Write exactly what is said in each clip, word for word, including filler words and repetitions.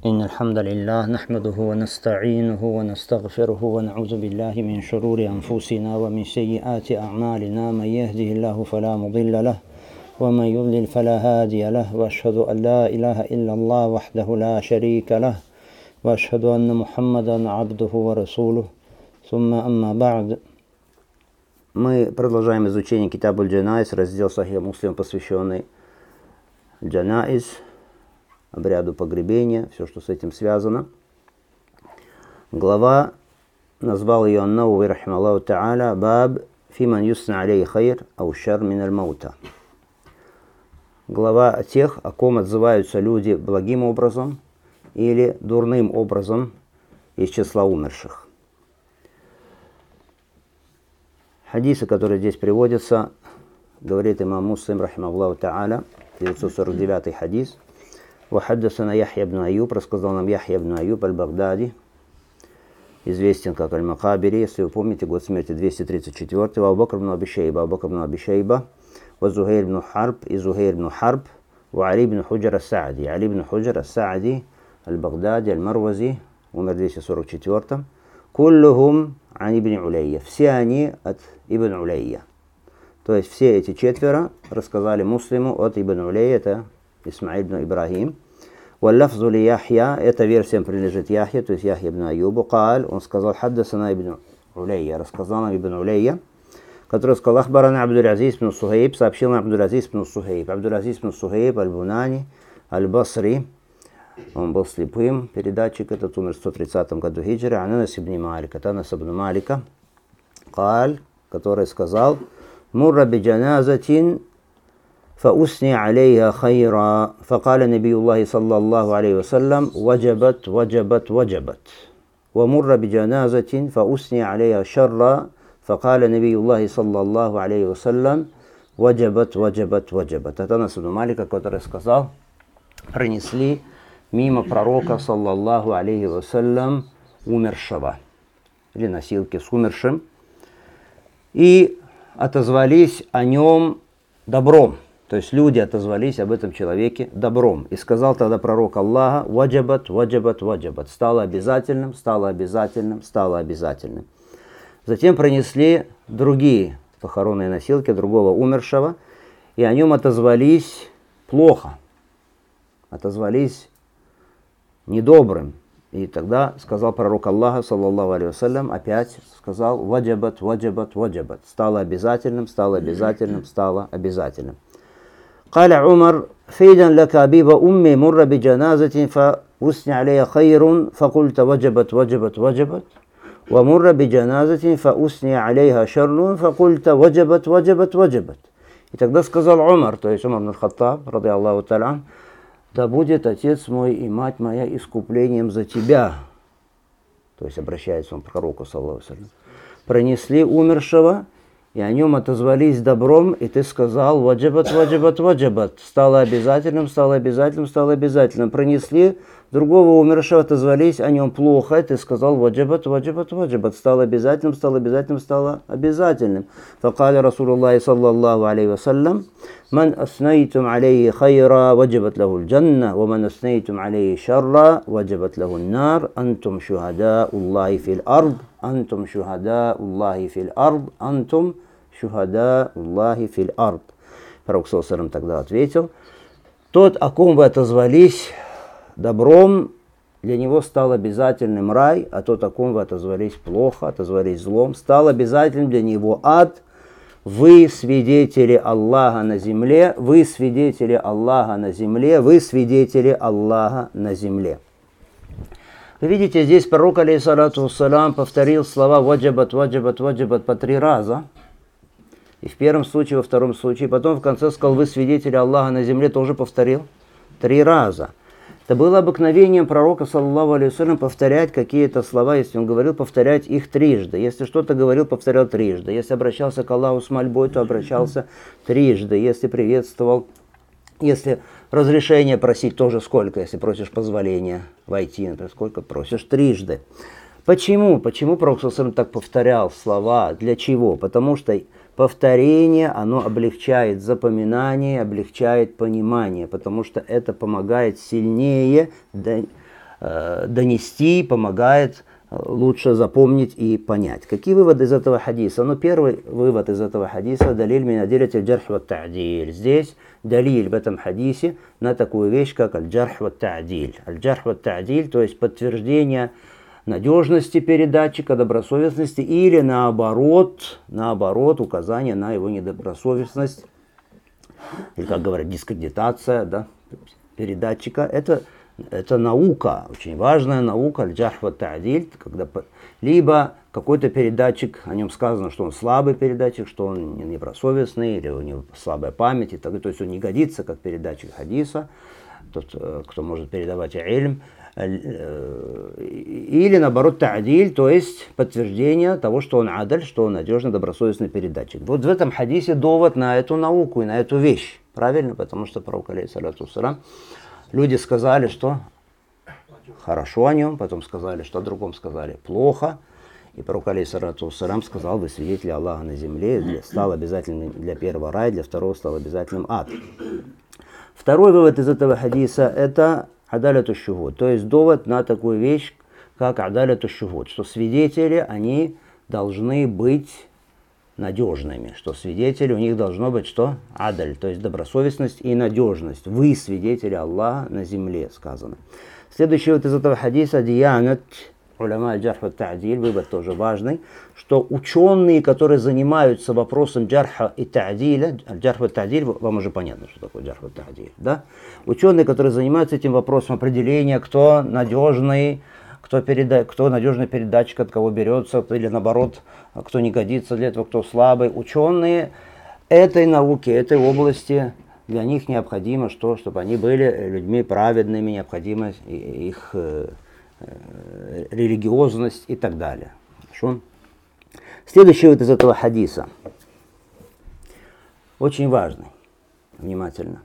إن الحمد لله نحمده ونستعينه ونستغفره ونعوذ بالله من شرور أنفسنا ومن سيئات أعمالنا من يهده الله فلا مضل له ومن يضلل فلا هادي له وأشهد أن لا إله إلا الله وحده لا شريك له وأشهد أن محمدا عبده ورسوله ثم أما بعد. Мы продолжаем изучение Китаб аль-Джанаиз, раздел Сахих Муслим, посвященный Джанаиз, обряду погребения, все, что с этим связано. Глава, назвал ее Ан-Навави рахимахуллаху та'аля, баб фиман юсна алейхи хайр ау шар мин аль-маута. Глава о тех, о ком отзываются люди благим образом или дурным образом из числа умерших. Хадисы, которые здесь приводятся, говорит имам Муслим рахимахуллаху та'аля, девятьсот сорок девятый хадис. وحدثنا يحيى بن أيوب, рассказал нам Яхья ибн Аюб аль-Багдади, известен как аль-Макабири, если вы помните, год смерти двести тридцать четвёртый, Абу Бакр ибн Аби Шейба, Абу Бакр ибн Аби Шейба, ва Зухайр ибн Харб, и Зухайр ибн Харб, ва Али ибн Худжар ас-Саади, Али ибн Худжар ас-Саади, аль-Багдади, аль-Марвази, умер в двести сорок четвёртом, куллухум ан ибн Улейя, все они от ибн Улейя. То есть все эти четверо рассказали Муслиму от ибн Улейя, это Исмаиль ибн Ибрахим. Валлафзу ли Яхья, эта версия принадлежит Яхья, то есть Яхья ибн Аюбу. Кааль, он сказал, хаддасана ибн Улейя, рассказал нам ибн Улейя, который сказал, ахбарана Абдул-Азиз ибн Сухейб, сообщил нам Абдул-Азиз ибн Сухейб. Абдул-Азиз ибн Сухейб, аль-Бунани, аль-Басри, он был слепым, передатчик этот, умер в сто тридцатом году хиджры, Ананас ибн Малика, Анас ибн Малика, Кааль, который сказал, мурра би джаназатин فأثني عليها خيرا فقال نبي الله صلى الله عليه وسلم وجبت وجبت وجبت ومر بجنازة فأثني عليها شرا فقال نبي الله صلى الله عليه وسلم وجبت وجبت وجبت. Это Анас ибн Малика, который сказал, пронесли мимо пророка саллаллаху алейхи вассалям умершего или носилки с умершим и отозвались о нем добром. То есть люди отозвались об этом человеке добром. И сказал тогда пророк Аллаха, ваджабат, ваджабат, ваджабат. Стало обязательным, стало обязательным, стало обязательным. Затем пронесли другие похоронные носилки другого умершего, и о нем отозвались плохо, отозвались недобрым. И тогда сказал пророк Аллаха, саллаллаху алейхи вассалям, опять сказал, ваджабат, ваджабат, ваджабат. Стало обязательным, стало обязательным, стало обязательным. قال عمر فيدا لك أبي وأمي مر بجنازة فأثني عليها خير فقلت وجبت وجبت وجبت ومر بجنازة فأثني عليها شر فقلت وجبت وجبت وجبت. И тогда сказал Умар, то есть Умар ибн Хаттаб, ради Аллаху та'аля, да будет отец мой и мать моя искуплением за тебя. То есть обращается он к пророку, саллаллаху алейхи ва саллям. Пронесли умершего, и о нем отозвались добром, и ты сказал, ваджабат, ваджабат, ваджабат. Стало обязательным, стало обязательным, стало обязательным. Пронесли другого умершего, отозвались о нем плохо, и ты сказал, ваджабат, ваджабат, ваджабат. Стало обязательным, стало обязательным, стало обязательным. Факаля Расулуллахи саллаллаху алейхи вассалям, ман аснайтум алейхи хайра, ваджабат лаху аль-джанна, ва ман аснайтум алейхи шарра, ваджабат лаху аль-нар, антум шухада Аллахи фил ард, антум шухада Аллахи фил ард, антум шухада Аллахи фил ард. Пророк саллаллаху алейхи ва саллям тогда ответил, тот, о ком вы отозвались добром, для него стал обязательным рай, а тот, о ком вы отозвались плохо, отозвались злом, стал обязательным для него ад. Вы свидетели Аллаха на земле, вы свидетели Аллаха на земле, вы свидетели Аллаха на земле. Вы видите, здесь пророк, алейхиссалату вассалям, повторил слова ваджабат, ваджабат, ваджабат по три раза. И в первом случае, во втором случае. Потом в конце сказал, вы свидетели Аллаха на земле, тоже повторил три раза. Это было обыкновением пророка, саллаллаху алейхи ва саллям, повторять какие-то слова, если он говорил, повторять их трижды. Если что-то говорил, повторял трижды. Если обращался к Аллаху с мольбой, то обращался трижды. Если приветствовал, если разрешение просить, тоже сколько, если просишь позволения войти, например, сколько просишь, трижды. Почему? Почему пророк, саллаллаху алейхи ва саллям, так повторял слова? Для чего? Потому что повторение, оно облегчает запоминание, облегчает понимание, потому что это помогает сильнее э, донести, помогает лучше запомнить и понять. Какие выводы из этого хадиса? Ну, первый вывод из этого хадиса: далиль мин адиллати аль-джарх ва ат-та'диль. Здесь далиль в этом хадисе на такую вещь, как аль-джарх ва ат-та'диль. Аль-джарх ва ат-та'диль, то есть подтверждение надежности передатчика, добросовестности, или наоборот, наоборот, указание на его недобросовестность, или, как говорят, дискредитация, да, передатчика. Это, это наука, очень важная наука, аль-джарх ва ат-та'диль, когда либо какой-то передатчик, о нем сказано, что он слабый передатчик, что он недобросовестный, или у него слабая память, и так, то есть он не годится как передатчик хадиса, тот, кто может передавать ильм. Или наоборот та'диль, то есть подтверждение того, что он адаль, что он надежный, добросовестный передатчик. Вот в этом хадисе довод на эту науку и на эту вещь. Правильно? Потому что пророк, алейхиссалату вассалям, люди сказали, что хорошо о нем, потом сказали, что о другом сказали плохо. И пророк, алейхиссалату вассалям, сказал: вы свидетели Аллаха на земле, стал обязательным для первого рай, для второго стал обязательным ад. Второй вывод из этого хадиса — это адаляту шухуд, то есть довод на такую вещь, как адаляту шухуд, что свидетели, они должны быть надежными, что свидетели, у них должно быть что? Адаль, то есть добросовестность и надежность. Вы свидетели Аллаха на земле, сказано. Следующий вывод из этого хадиса: диянат уляма аль-джарх ва ат-та'диль, вывод тоже важный, что ученые, которые занимаются вопросом джарха и та'диля, аль-джарх ва ат-та'диль, вам уже понятно, что такое джарх ва ат-та'диль, да? Ученые, которые занимаются этим вопросом определения, кто надежный, кто, переда... кто надежный передатчик, от кого берется, или наоборот, кто не годится для этого, кто слабый. Ученые этой науки, этой области, для них необходимо, что, чтобы они были людьми праведными, необходимо их э, э, религиозность и так далее. Хорошо? Следующий вот из этого хадиса, очень важный, внимательно.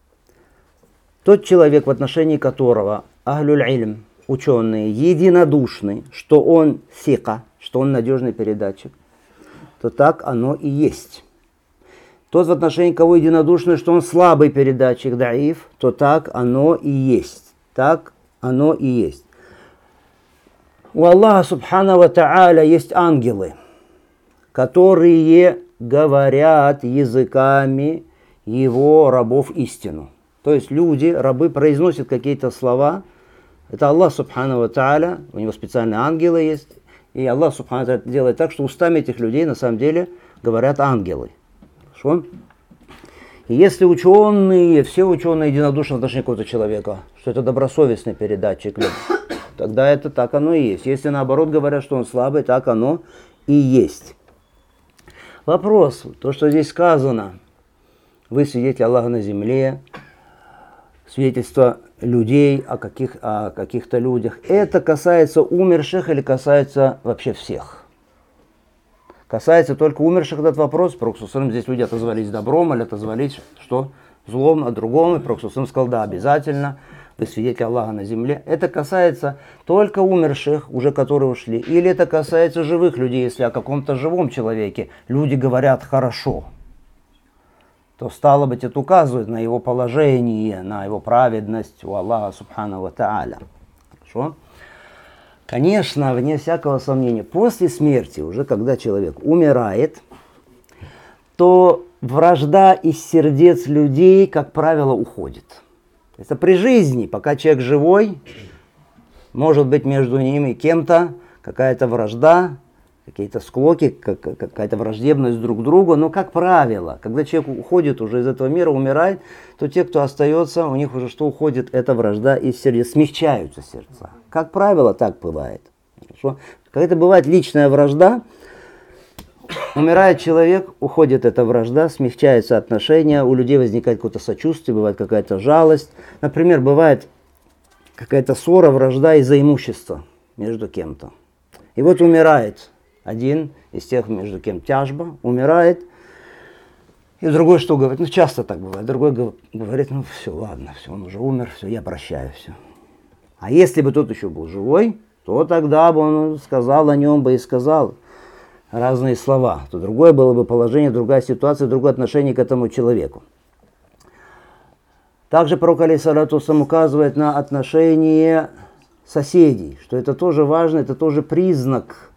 Тот человек, в отношении которого ахлюль ильм, ученые, единодушны, что он сика, что он надежный передатчик, то так оно и есть. Тот, в отношении кого единодушны, что он слабый передатчик, даиф, то так оно и есть. Так оно и есть. У Аллаха субхана ва та'аля есть ангелы, которые говорят языками его рабов истину. То есть люди, рабы, произносят какие-то слова. Это Аллах субхана ва та'аля, у него специальные ангелы есть. И Аллах субхана ва та'аля делает так, что устами этих людей на самом деле говорят ангелы. Хорошо? И если ученые, все ученые единодушны в отношении какого-то человека, что это добросовестный передатчик, тогда это так оно и есть. Если наоборот говорят, что он слабый, так оно и есть. Вопрос, то, что здесь сказано: вы свидетели Аллаха на земле, свидетельство людей о, каких, о каких-то людях, это касается умерших или касается вообще всех? Касается только умерших этот вопрос. Пророк здесь люди отозвались добром или отозвались что? Злом, а другом. И Пророк сказал: да, обязательно, вы свидетели Аллаха на земле. Это касается только умерших, уже которые ушли. Или это касается живых людей, если о каком-то живом человеке люди говорят хорошо, то стало быть, это указывает на его положение, на его праведность у Аллаха субхана ва та'аля. Хорошо? Конечно, вне всякого сомнения, после смерти, уже когда человек умирает, то вражда из сердец людей, как правило, уходит. Это при жизни, пока человек живой, может быть между ними кем-то какая-то вражда, какие-то склоки, какая-то враждебность друг к другу, но, как правило, когда человек уходит уже из этого мира, умирает, то те, кто остается, у них уже что уходит, эта вражда из сердец, смягчаются сердца. Как правило, так бывает. Хорошо? Когда бывает личная вражда, умирает человек, уходит эта вражда, смягчаются отношения, у людей возникает какое-то сочувствие, бывает какая-то жалость. Например, бывает какая-то ссора, вражда из-за имущества между кем-то. И вот умирает один из тех, между кем тяжба, умирает, и другой что говорит? Ну, часто так бывает. Другой говорит: ну, все, ладно, все, он уже умер, все, я прощаю, все. А если бы тот еще был живой, то тогда бы он сказал о нем бы и сказал разные слова. То другое было бы положение, другая ситуация, другое отношение к этому человеку. Также пророк, алейхиссалату вассалям, указывает на отношение соседей, что это тоже важно, это тоже признак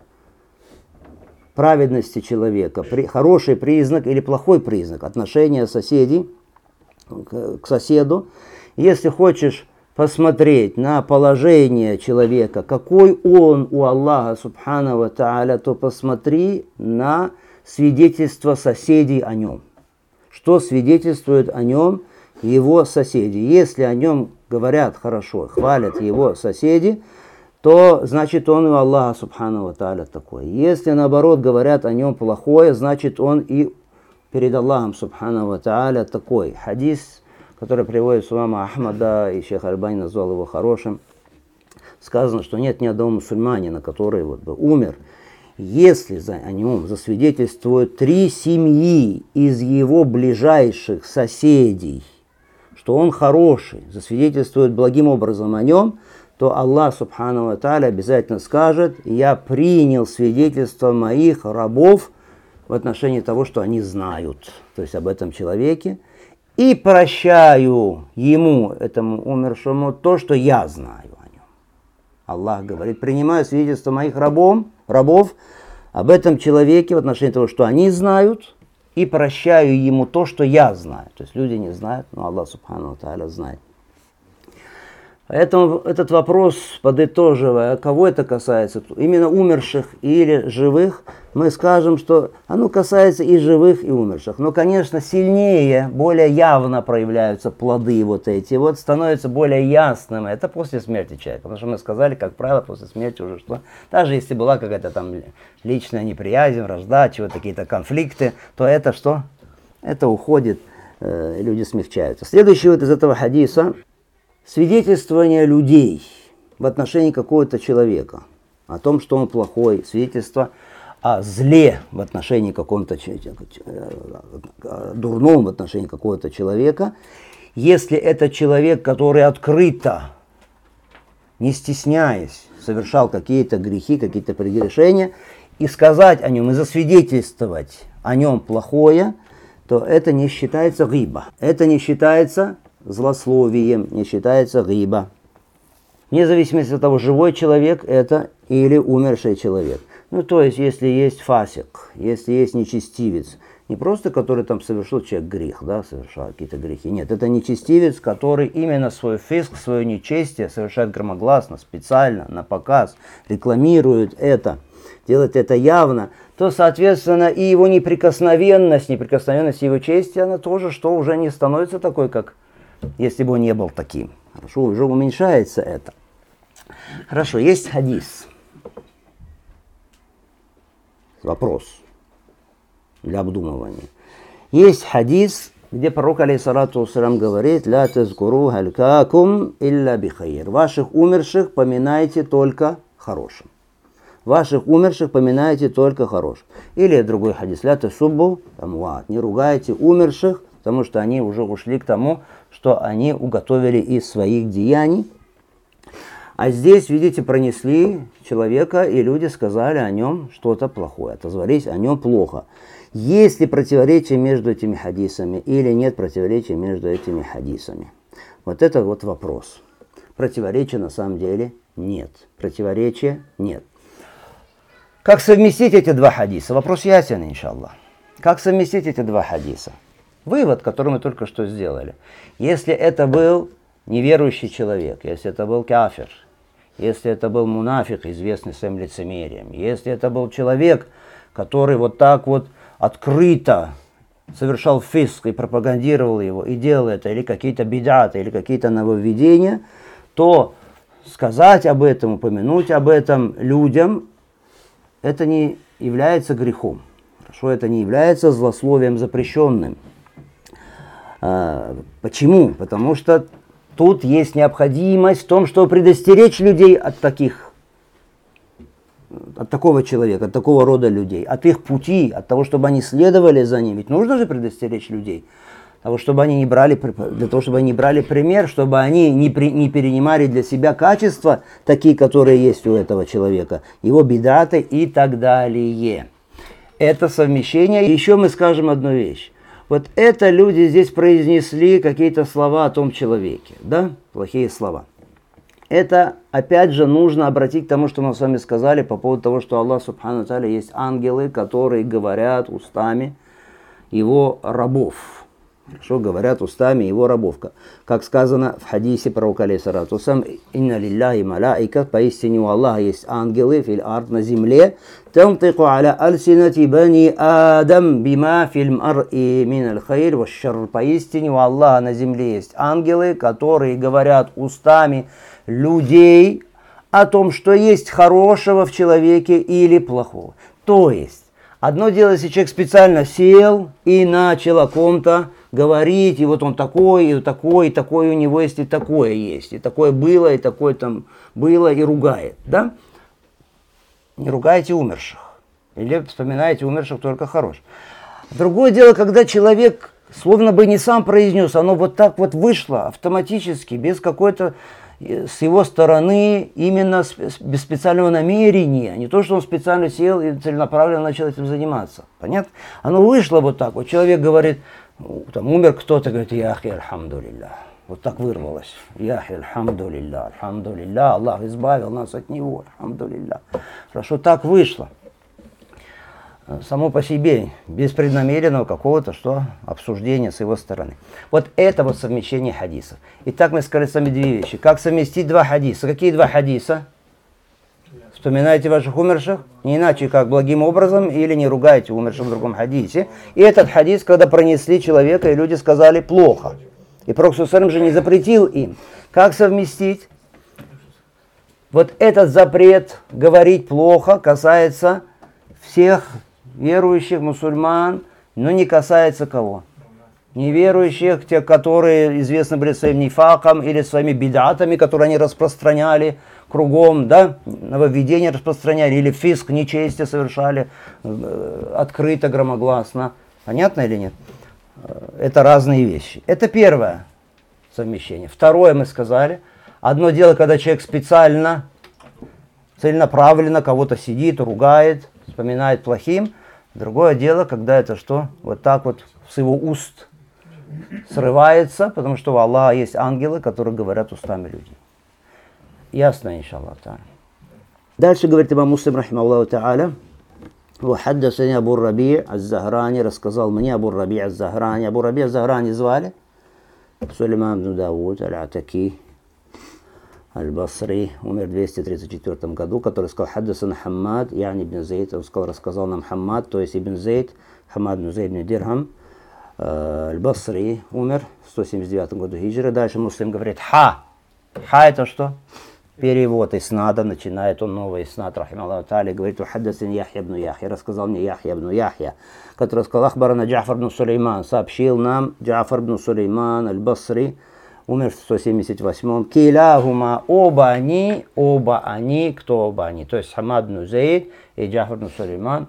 праведности человека, при, хороший признак или плохой признак отношения соседей к, к соседу. Если хочешь посмотреть на положение человека, какой он у Аллаха Субхану ва Тааля, то посмотри на свидетельство соседей о нем. Что свидетельствует о нем его соседи. Если о нем говорят хорошо, хвалят его соседи, то значит он у Аллаха Субхану ва Тааля такой. Если наоборот говорят о нем плохое, значит он и перед Аллахом Субхану ва Тааля такой. Хадис, который приводит имама Ахмада, и шейх Альбани назвал его хорошим, сказано, что нет ни одного мусульманина, который вот бы умер, если за, о нем засвидетельствуют три семьи из его ближайших соседей, что он хороший, засвидетельствуют благим образом о нем, то Аллах Субхану ва Тааля обязательно скажет: я принял свидетельство моих рабов в отношении того, что они знают, то есть об этом человеке, и прощаю ему, этому умершему, то, что я знаю о нем. Аллах говорит: принимаю свидетельство моих рабов, рабов об этом человеке в отношении того, что они знают, и прощаю ему то, что я знаю. То есть люди не знают, но Аллах Субхану ва Тааля знает. Поэтому этот вопрос, подытоживая, кого это касается, именно умерших или живых, мы скажем, что оно касается и живых, и умерших. Но, конечно, сильнее, более явно проявляются плоды вот эти, вот становится более ясным. Это после смерти человека. Потому что мы сказали, как правило, после смерти уже что, даже если была какая-то там личная неприязнь, вражда, чего-то, какие-то конфликты, то это что? Это уходит, э, люди смягчаются. Следующий вот из этого хадиса. Свидетельствование людей в отношении какого-то человека, о том, что он плохой, свидетельство о зле в отношении какого-то, дурном в отношении какого-то человека, если это человек, который открыто, не стесняясь, совершал какие-то грехи, какие-то прегрешения, и сказать о нем, и засвидетельствовать о нем плохое, то это не считается гиба, это не считается злословием, не считается гиба. Вне зависимости от того, живой человек это или умерший человек. Ну, то есть, если есть фасик, если есть нечестивец, не просто который там совершил человек грех, да, совершал какие-то грехи. Нет, это нечестивец, который именно свой фиск, свое нечестие совершает громогласно, специально, на показ, рекламирует это, делает это явно, то, соответственно, и его неприкосновенность, неприкосновенность его чести, она тоже, что уже не становится такой, как если бы он не был таким. Хорошо, уже уменьшается это. Хорошо, есть хадис. Вопрос для обдумывания. Есть хадис, где пророк, алейхиссалату вассалям, говорит: «Ля тазкуру халькакум илля бихайр». Ваших умерших поминайте только хорошим. Ваших умерших поминайте только хорошим. Или другой хадис: «Ля тасуббу амват». Не ругайте умерших, потому что они уже ушли к тому, что они уготовили из своих деяний. А здесь, видите, пронесли человека, и люди сказали о нем что-то плохое, отозвались о нем плохо. Есть ли противоречие между этими хадисами или нет противоречия между этими хадисами? Вот это вот вопрос. Противоречия на самом деле нет. Противоречия нет. Как совместить эти два хадиса? Вопрос ясен, иншаллах. Как совместить эти два хадиса? Вывод, который мы только что сделали. Если это был неверующий человек, если это был кафир, если это был мунафик, известный своим лицемерием, если это был человек, который вот так вот открыто совершал фиск и пропагандировал его, и делал это, или какие-то бидаты, или какие-то нововведения, то сказать об этом, упомянуть об этом людям, это не является грехом. Хорошо, это не является злословием запрещенным. Почему? Потому что тут есть необходимость в том, чтобы предостеречь людей от таких, от такого человека, от такого рода людей, от их пути, от того, чтобы они следовали за ним. Ведь нужно же предостеречь людей, того, чтобы они не брали, для того, чтобы они брали пример, чтобы они не, при, не перенимали для себя качества, такие, которые есть у этого человека, его бидаты и так далее. Это совмещение. Еще мы скажем одну вещь. Вот это люди здесь произнесли какие-то слова о том человеке, да, плохие слова. это опять же нужно обратить к тому, что мы с вами сказали по поводу того, что Аллах Субхану ва Тааля есть ангелы, которые говорят устами его рабов. Что говорят устами его рабов. Как сказано в хадисе пророка алейхиссалату вассалям: «Инна лилляхи малаика», поистине у Аллаха есть ангелы фил ард, на земле, «Тамтику аля альсинати бани адам бима фильм ар и мин аль хайр ва шар». Поистине у Аллаха на земле есть ангелы, которые говорят устами людей о том, что есть хорошего в человеке или плохого. То есть, одно дело, если человек специально сел и начал о ком-то говорить, и вот он такой, и такой, и такой у него есть, и такое есть, и такое было, и такое там было, и ругает, да? Не ругайте умерших, или вспоминаете умерших только хороших. Другое дело, когда человек словно бы не сам произнес, оно вот так вот вышло автоматически, без какой-то с его стороны именно без специального намерения, не то, что он специально сел и целенаправленно начал этим заниматься. Понятно? Оно вышло вот так. Вот человек говорит, там умер кто-то, говорит, яхи альхамдулилля. Вот так вырвалось. Яхи альхамдулилля, альхамдулилля, Аллах избавил нас от него, альхамдулилля. Хорошо, так вышло. Само по себе, без преднамеренного какого-то что, обсуждения с его стороны. Вот это вот совмещение хадисов. Итак, мы сказали с вами две вещи. Как совместить два хадиса? Какие два хадиса? Вспоминайте ваших умерших, не иначе как благим образом, или не ругайте умерших в другом хадисе. И этот хадис, когда пронесли человека, и люди сказали плохо. И Пророк саллаллаху алейхи ва саллям же не запретил им. Как совместить? Вот этот запрет говорить плохо касается всех верующих мусульман, но не касается кого? Неверующих, тех, которые известны были своим нифаком или своими бидатами, которые они распространяли кругом, да, нововведения распространяли, или фиск, нечестие совершали э, открыто, громогласно. Понятно или нет? Это разные вещи. Это первое совмещение. Второе мы сказали. Одно дело, когда человек специально, целенаправленно кого-то сидит, ругает, вспоминает плохим. Другое дело, когда это что? Вот так вот с его уст срывается, потому что у Аллаха есть ангелы, которые говорят устами людей. Ясно, иншаллах. Дальше говорит имам Муслим, рахимахуллаху та'аля, «Вахаддасани Абу Раби' аз-Захрани», рассказал мне Абу Раби' аз-Захрани. Абу Раби' аз-Захрани звали Сулейман ибн Дауд аль-Атаки аль-Басри, умер в двести тридцать четвёртом году, который сказал «Хаддасан Хаммад», яни ибн Зейд, он сказал, рассказал нам Хаммад, то есть ибн Зейд, Хаммад ибн Зейд ибн Дирхам, аль-Басри, умер в сто семьдесят девятом году хиджры. Дальше Муслим говорит «Ха». «Ха» это что? Перевод иснада, начинает он новый иснад, рахимахуллаху та'аля, говорит «Хаддасан Яхья ибн Яхья», рассказал мне Яхья ибн Яхья, который сказал «Ахбарана Джафар ибн Сулейман», сообщил нам Джафар ибн Сулейман аль-Басри, умер в сто семьдесят восьмом. Киляхума, оба они, оба они, кто оба они? То есть Хаммад ибн Зейд и Джафар ибн Сулейман.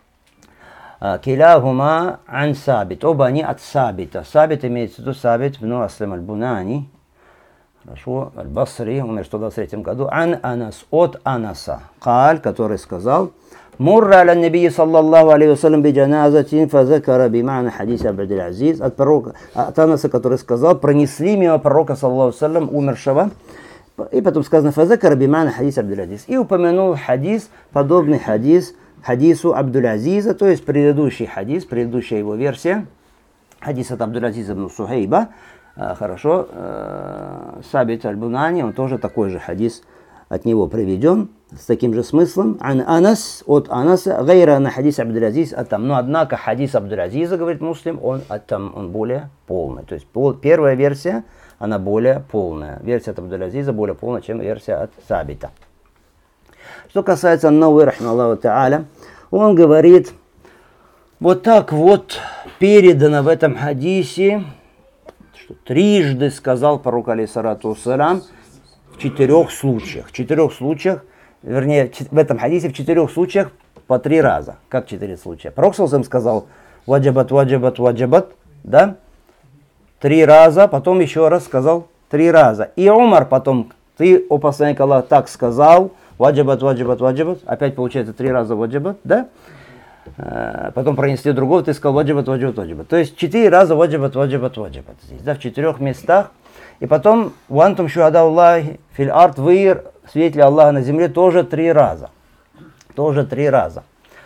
Киляхума ан Сабит, оба они от Сабита. Сабит имеется в виду Сабит ибн Аслам аль-Бунани. Хорошо, аль-Басри, умер в сто двадцать третьем году. Ан Анас, от Анаса. Каль, который сказал, «Мурра аля набии саллаллаху алейхи ва саллям би джаназатин фазакара бимана хадиса Абдул-Азиз». От пророка, от Анаса, который сказал, пронесли мимо пророка саллаллаху алейхи ва саллям умершего. И потом сказано, фазакара бимана хадиса Абдул-Азиз. И упомянул хадис, подобный хадис, хадису Абдул-Азиза, то есть предыдущий хадис, предыдущая его версия. Хадис от Абдул-Азиза ибн Сухейба. Хорошо, Сабит аль-Бунани, он тоже такой же хадис от него приведен, с таким же смыслом. Ан Анас, от Анаса, гайра на хадис Абдул-Азиз атам. Но однако хадис Абдул-Азиза, говорит Муслим, он атам, он более полный. То есть пол, первая версия, она более полная. Версия от Абдул-Азиза более полная, чем версия от Сабита. Что касается Науи, рахимахуллаху та'аля, он говорит, вот так вот передано в этом хадисе, что трижды сказал пророк алейхиссалату вассалям в четырех случаях. В четырех случаях, вернее, в этом хадисе в четырех случаях по три раза. Как четыре случая? Пророк саллаллаху алейхи ва саллям сказал ваджабат, ваджабат, ваджабат, да? Три раза, потом еще раз сказал три раза. И Умар потом, ты, о посланник Аллаха, так сказал, ваджабат, ваджабат, ваджабат, опять получается три раза ваджабат, да? потом пронесли другого, ты сказал ваджибат, ваджибат, ваджибат. То есть четыре раза ваджибат, ваджибат, ваджибат здесь, да, в четырех местах. И потом вантум шухада Аллахи филь арт, вы свидетели Аллаха на земле, тоже три раза. Тоже три раза.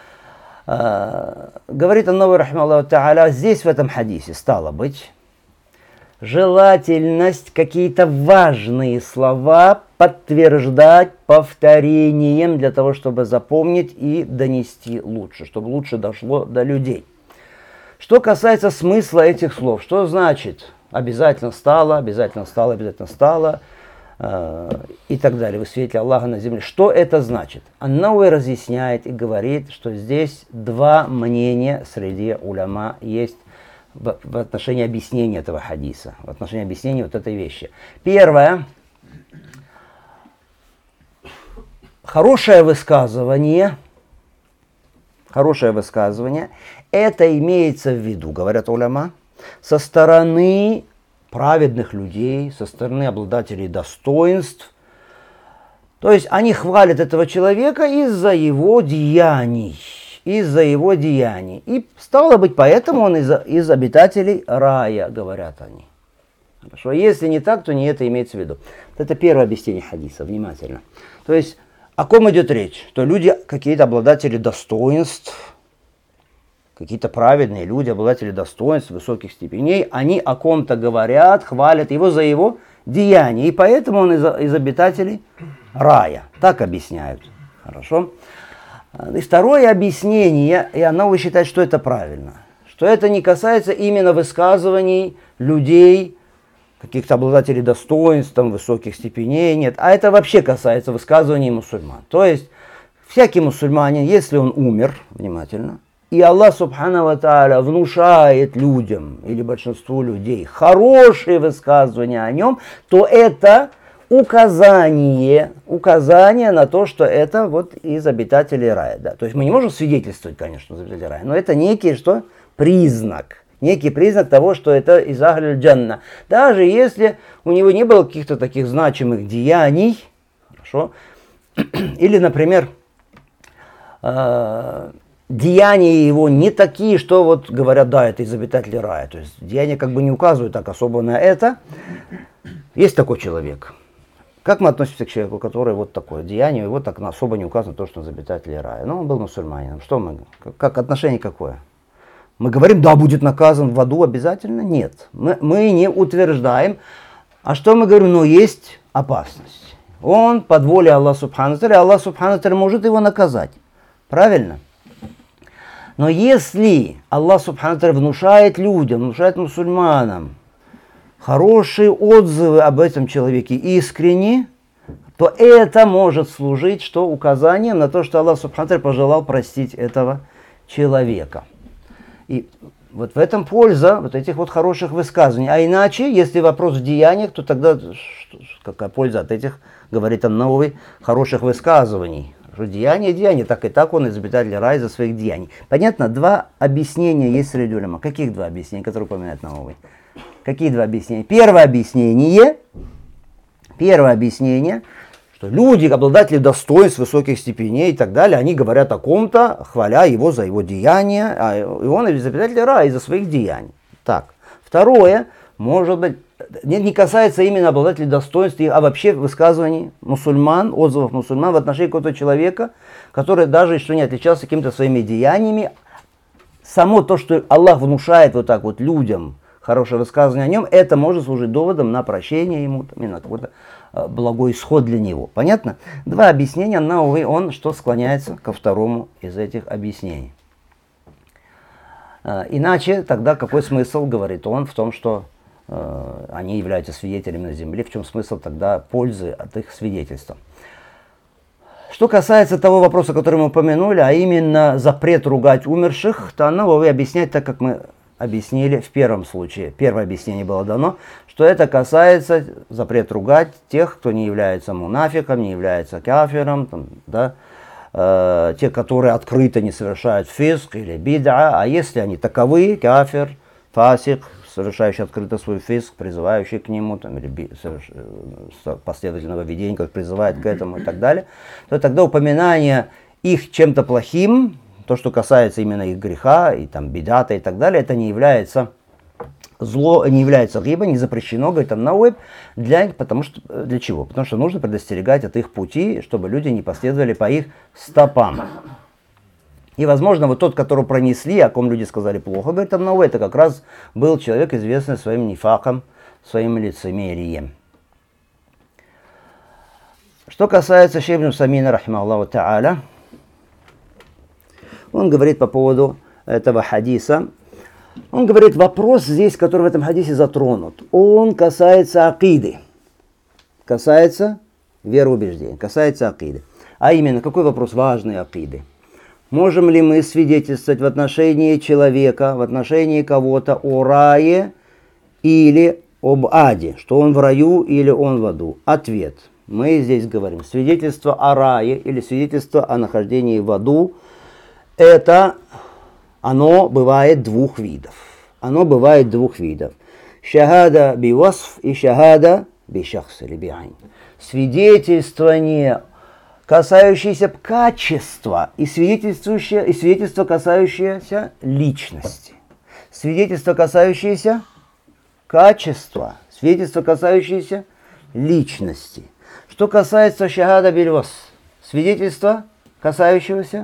Говорит Ан-Навави рахимахуллаху тааля, здесь в этом хадисе стало быть желательность какие-то важные слова подтверждать повторением для того, чтобы запомнить и донести лучше, чтобы лучше дошло до людей. Что касается смысла этих слов, что значит обязательно стало, обязательно стало, обязательно стало э, и так далее. Вы свидетели Аллаха на земле. Что это значит? Ан-Навави разъясняет и говорит, что здесь два мнения среди уляма есть в, в отношении объяснения этого хадиса, в отношении объяснения вот этой вещи. Первое. Хорошее высказывание, хорошее высказывание, это имеется в виду, говорят уляма, со стороны праведных людей, со стороны обладателей достоинств. То есть они хвалят этого человека из-за его деяний, из-за его деяний. И стало быть, поэтому он из, из обитателей рая, говорят они. Хорошо, если не так, то не это имеется в виду. Это первое объяснение хадиса, внимательно. То есть о ком идет речь? То люди, какие-то обладатели достоинств, какие-то праведные люди, обладатели достоинств, высоких степеней, они о ком-то говорят, хвалят его за его деяния. И поэтому он из, из обитателей рая. Так объясняют. Хорошо? И второе объяснение, и Ан-Навави считает, что это правильно. Что это не касается именно высказываний людей, каких-то обладателей достоинств, там, высоких степеней, нет. А это вообще касается высказываний мусульман. То есть, всякий мусульманин, если он умер, внимательно, и Аллах Субхану ва Тааля внушает людям, или большинству людей, хорошие высказывания о нем, то это указание, указание на то, что это вот из обитателей рая. Да. То есть, мы не можем свидетельствовать, конечно, из обитателей рая, но это некий, что, признак. Некий признак того, что это из Ахль Джанна. Даже если у него не было каких-то таких значимых деяний, хорошо, или, например, э, деяния его не такие, что вот говорят, да, это из обитателей рая. То есть деяния как бы не указывают так особо на это. Есть такой человек. Как мы относимся к человеку, который вот такое деяние, его так особо не указано то, что он из обитателей рая. Ну, он был мусульманином. Что мы, как отношение какое? Мы говорим, да, будет наказан в аду обязательно? Нет. Мы, мы не утверждаем. А что мы говорим? Ну, есть опасность. Он под волей Аллаха Субхану ва Тааля, Аллах Субхану ва Тааля может его наказать. Правильно? Но если Аллах Субхану ва Тааля внушает людям, внушает мусульманам хорошие отзывы об этом человеке искренне, то это может служить что указанием на то, что Аллах Субхану ва Тааля пожелал простить этого человека. И вот в этом польза вот этих вот хороших высказываний. А иначе, если вопрос в деяниях, то тогда что, какая польза от этих, говорит Ан-Навави, хороших высказываний. Что деяния, деяния, так и так он из обитателей рая за своих деяний. Понятно? Два объяснения есть среди уляма. Каких два объяснения, которые упоминает Ан-Навави? Какие два объяснения? Первое объяснение, первое объяснение, что люди, обладатели достоинств, высоких степеней и так далее, они говорят о ком-то, хваля его за его деяния, а и он из обитателей рая из-за своих деяний. Так. Второе, может быть, не, не касается именно обладателей достоинств, а вообще высказываний мусульман, отзывов мусульман в отношении какого-то человека, который даже что не отличался какими-то своими деяниями. Само то, что Аллах внушает вот так вот людям хорошее высказывание о нем, это может служить доводом на прощение ему, там, на какой-то благой исход для него. Понятно? Два объяснения, но, увы, он что склоняется ко второму из этих объяснений. Иначе тогда какой смысл, говорит он, в том, что э, они являются свидетелями на земле, в чем смысл тогда пользы от их свидетельства. Что касается того вопроса, который мы упомянули, а именно запрет ругать умерших, то Ан-Навави объясняет так, как мы объяснили в первом случае. Первое объяснение было дано, что это касается запрет ругать тех, кто не является мунафиком, не является кафиром, там, да, э, те, которые открыто не совершают фиск или бид'a, а если они таковы, кафир, фасик, совершающий открыто свой фиск, призывающий к нему, там, или би, соверш, последовательного ведения, как призывает к этому и так далее, то тогда упоминание их чем-то плохим, то, что касается именно их греха, и там бедата и так далее, это не является зло, не является гиба, не запрещено, говорит Ан-Науи, для, потому что, для чего? Потому что нужно предостерегать от их пути, чтобы люди не последовали по их стопам. И, возможно, вот тот, которого пронесли, о ком люди сказали плохо, говорит Ан-Науи, это как раз был человек, известный своим нифаком, своим лицемерием. Что касается Шейх ибн Усаймина, рахимахуллаху та'аля, он говорит по поводу этого хадиса, он говорит, вопрос здесь, который в этом хадисе затронут, он касается акиды, касается вероубеждения, касается акиды. А именно, какой вопрос важный акиды? Можем ли мы свидетельствовать в отношении человека, в отношении кого-то о рае или об аде, что он в раю или он в аду? Ответ. Мы здесь говорим, свидетельство о рае или свидетельство о нахождении в аду, это оно бывает двух видов. Оно бывает двух видов. Шахада би васф и шахада би шахс или би айн. Свидетельствование, касающееся качества, и свидетельствующее, и свидетельство, касающееся личности. Свидетельство, касающееся качества. Свидетельство, касающееся личности. Что касается шахада биль васф, свидетельство, касающегося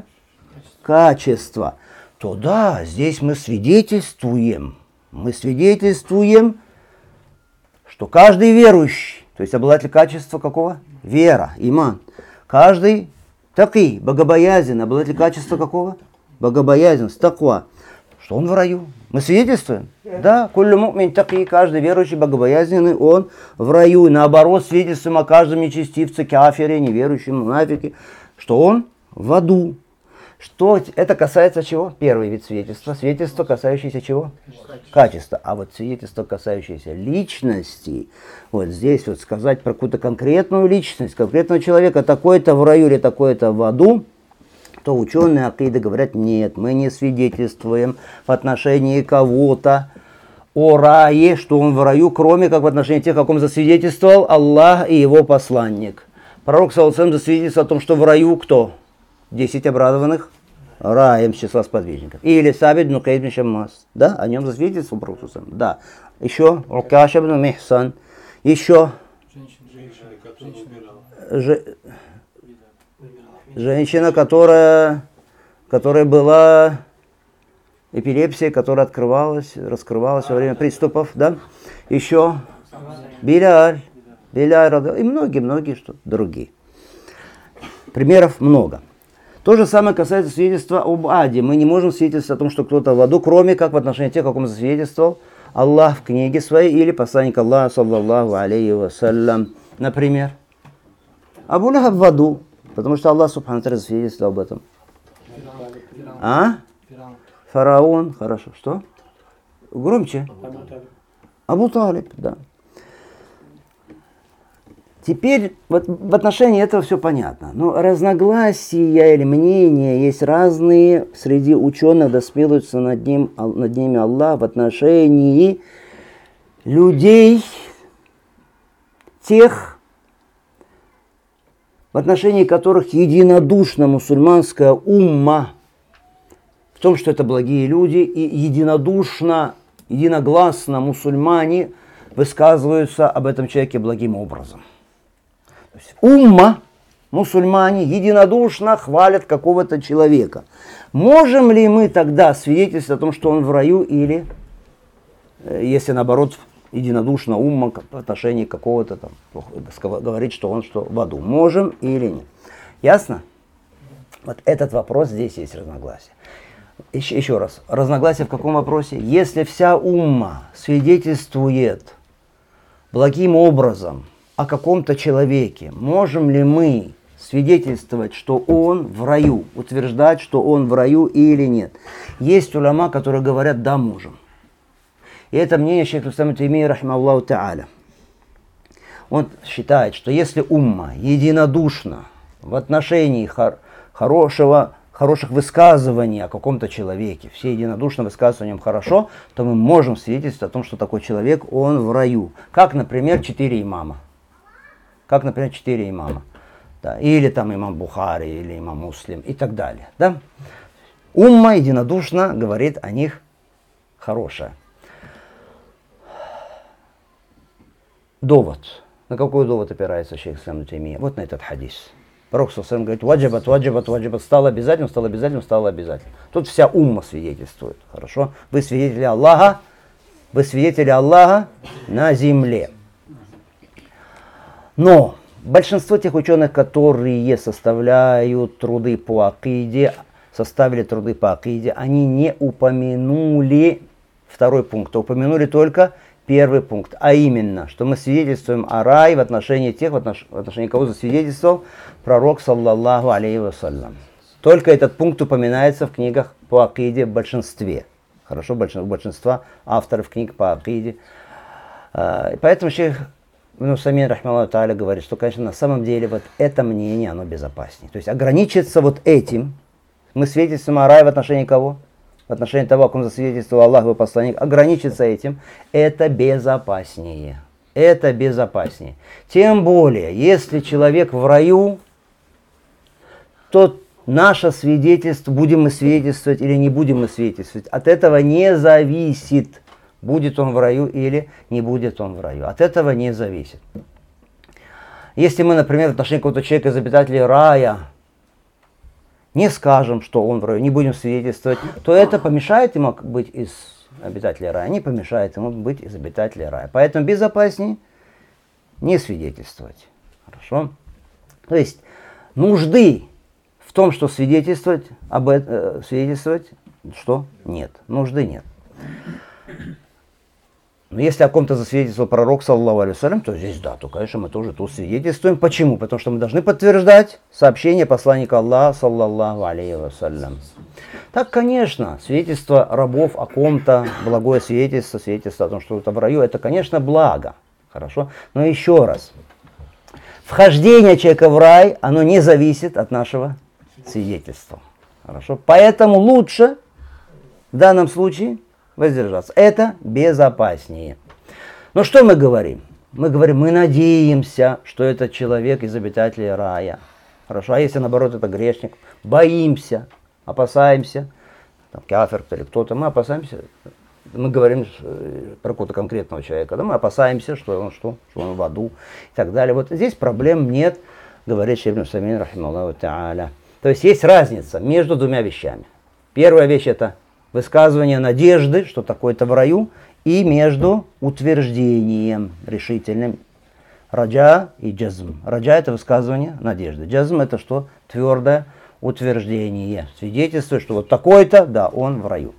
качества, то да, здесь мы свидетельствуем, мы свидетельствуем, что каждый верующий, то есть обладатель качества какого? Вера, иман. Каждый таки, богобоязнен, обладатель качества какого? Богобоязнен, таква. Что он в раю. Мы свидетельствуем? Да, куллю му'мин таки, каждый верующий, богобоязненный, он в раю. Наоборот, свидетельствуем о каждом нечестивце, кафире, неверующем, мунафике, что он в аду. Что это касается чего? Первый вид свидетельства. Свидетельство, касающееся чего? Качества. А вот свидетельство, касающееся личности, вот здесь вот сказать про какую-то конкретную личность, конкретного человека, такой-то в раю или такой-то в аду, то ученые акиды говорят, нет, мы не свидетельствуем в отношении кого-то о рае, что он в раю, кроме как в отношении тех, о ком засвидетельствовал Аллах и его посланник. Пророк саллаллаху алейхи ва саллям засвидетельствовал о том, что в раю кто? Десять обрадованных раем с числа сподвижников. Или Сабит ибн Кайс ибн Шаммас. Да, о нем засвидетельствовал Пророк саллаллаху алейхи ва саллям. Да. Еще Укаша ибн Михсан. Еще Ж... женщина, которая, которая была эпилепсия, которая открывалась, раскрывалась во время приступов. Да. Еще Биляль. Биляль и многие-многие что другие. Примеров много. То же самое касается свидетельства об аде. Мы не можем свидетельствовать о том, что кто-то в аду, кроме как в отношении тех, о ком засвидетельствовал Аллах в книге своей или посланник Аллаха, саллаллаху алейхи вассалям. Например, Абу Лахаб в аду, потому что Аллах субхану ва тааля засвидетельствовал об этом. А? Фараон, хорошо. Что? Громче. Абу Талиб, да. Теперь вот в отношении этого все понятно. Но разногласия или мнения есть разные среди ученых, да смилуется над, ним, над ними Аллах в отношении людей, тех, в отношении которых единодушно мусульманская умма в том, что это благие люди, и единодушно, единогласно мусульмане высказываются об этом человеке благим образом. То есть умма, мусульмане, единодушно хвалят какого-то человека. Можем ли мы тогда свидетельствовать о том, что он в раю, или, если наоборот, единодушно умма в отношении какого-то там, говорит, что он что в аду? Можем или нет? Ясно? Вот этот вопрос, здесь есть разногласие. Еще, еще раз, разногласие в каком вопросе? Если вся умма свидетельствует благим образом о каком-то человеке, можем ли мы свидетельствовать, что он в раю, утверждать, что он в раю или нет? Есть уляма, которые говорят, да, можем. И это мнение шейха ибн Таймия, рахимахуллаху та'аля. Он считает, что если умма единодушна в отношении хор- хорошего, хороших высказываний о каком-то человеке, все единодушно высказывают о нем хорошо, то мы можем свидетельствовать о том, что такой человек, он в раю. Как, например, четыре имама. Как, например, четыре имама. Да. Или там имам Бухари, или имам Муслим и так далее. Да? умма единодушно говорит о них хорошее. Довод. На какой довод опирается шейх ислам ибн Таймия? Вот на этот хадис. Пророк саллаллаху алейхи ва саллям говорит, ваджабат, ваджабат, ваджабат, стало обязательным, стало обязательным, стало обязательным. Тут вся умма свидетельствует. Хорошо? Вы свидетели Аллаха, вы свидетели Аллаха на земле. Но большинство тех ученых, которые составляют труды по акиде, составили труды по акиде, они не упомянули второй пункт, а упомянули только первый пункт, а именно, что мы свидетельствуем о рае в отношении тех, в отнош... в отношении кого засвидетельствовал пророк, саллаллаху алейхи вассалям. Только этот пункт упоминается в книгах по акиде в большинстве. Хорошо, большинство авторов книг по акиде. Поэтому шейх Ибн Усаймин, рахмаллаху тааля, говорит, что, конечно, на самом деле вот это мнение, оно безопаснее. То есть ограничиться вот этим, мы свидетельствуем о рае в отношении кого? В отношении того, о ком засвидетельствовал Аллах, его посланник, ограничиться этим, это безопаснее. Это безопаснее. Тем более, если человек в раю, то наше свидетельство, будем мы свидетельствовать или не будем мы свидетельствовать, от этого не зависит, будет он в раю или не будет он в раю. От этого не зависит. Если мы, например, в отношении какого-то человека из обитателей рая не скажем, что он в раю, не будем свидетельствовать, то это помешает ему быть из обитателей рая, не помешает ему быть из обитателей рая. Поэтому безопаснее не свидетельствовать. Хорошо? То есть нужды в том, что свидетельствовать, об этом, свидетельствовать, что нет. Нужды нет. Но если о ком-то засвидетельствовал пророк, саллаллаху алейхи ва саллям, то здесь да, то, конечно, мы тоже тут свидетельствуем. Почему? Потому что мы должны подтверждать сообщение посланника Аллаха, саллаллаху алейхи ва саллям. Так, конечно, свидетельство рабов о ком-то, благое свидетельство, свидетельство о том, что это в раю, это, конечно, благо. Хорошо? Но еще раз, вхождение человека в рай, оно не зависит от нашего свидетельства. Хорошо? Поэтому лучше в данном случае воздержаться. Это безопаснее. Но что мы говорим? Мы говорим, мы надеемся, что этот человек из обитателей рая. Хорошо, а если наоборот это грешник, боимся, опасаемся, там, кафир или кто-то, мы опасаемся, мы говорим про какого-то конкретного человека, да, мы опасаемся, что он, что, что он в аду и так далее. Вот здесь проблем нет, говорит шейх Ибн Усаймин, рахимахуллаху тааля. То есть есть разница между двумя вещами. Первая вещь это высказывание надежды, что такое-то в раю, и между утверждением решительным. Раджа и джазм. Раджа это высказывание надежды. Джазм это что? Твердое утверждение. Свидетельствует, что вот такой-то, да, он в раю.